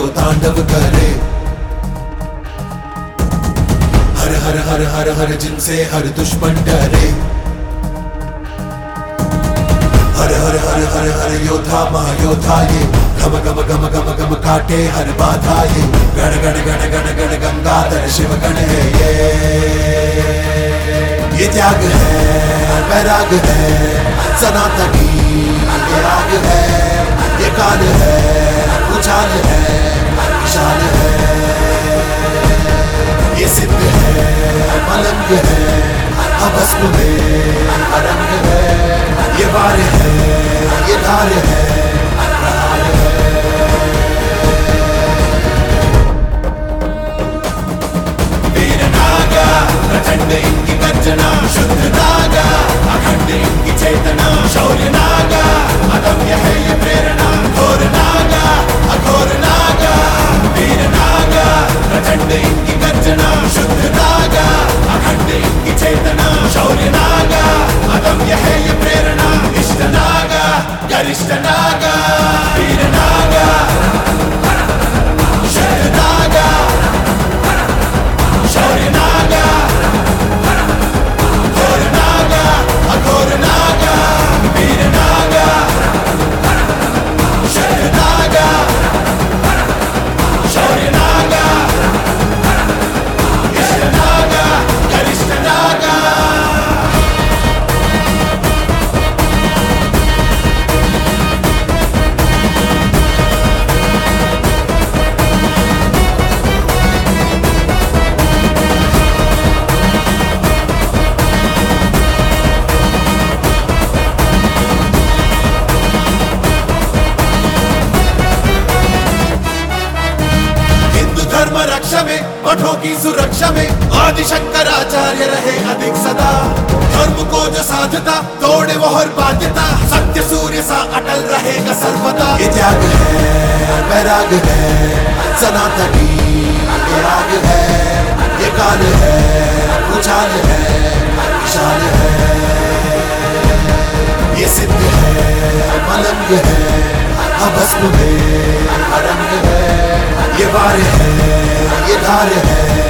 जो तांडव करे। हर हर हर हर हर जिनसे हर दुश्मन डरे। हर हर हर हर हर योद्धा महायोद्धा ये गम गम गम गम गम काटे हर बाधा ये। गण गण गण गण गण गंगाधर शिव गण है ये त्याग है वैराग है सनातनी ये राग है ये काल है उछाल है विशाल है ये सिद्ध है मलंग है अभस्म में अरंग है ये वार है ये धार है प्रहार है। वीर नागा प्रचंड इनकी गर्जना शुद्ध नागा अखंड इनकी चेतना। शौर्य नागा अदम्य है ये प्रेरणा घोर नागा अघोर नागा। वीर नागा प्रचंड इनकी गर्जना शुद्ध नागा अखंड इनकी चेतना। शौर्य नागा अदम्य है ये प्रेरणा इष्ट नागा गरिष्ठ नागा। वीर नागा शुद्ध नागा शौर्य नागा घोर नागा अघोर नागा। वीर नागा शुद्ध नागा शौर्य नागा इष्ट नागा गरिष्ठ नागा। धर्म रक्षा में मठों की सुरक्षा में आदि शंकराचार्य रहे अधिक सदा। धर्म को जो साधता तोड़े वो हर बाध्यता सत्य सूर्य सा अटल रहेगा सर्वदा। ये त्याग है वैराग है सनातनी ये राग है ये काल है उछाल है विशाल है ये सिद्ध है मलंग है अभस्म में अरंग है ये वार है ये धार है